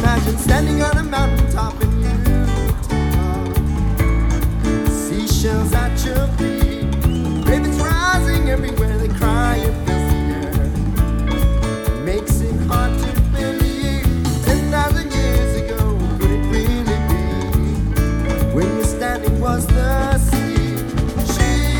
imagine standing on a mountain top and you seashells at your feet.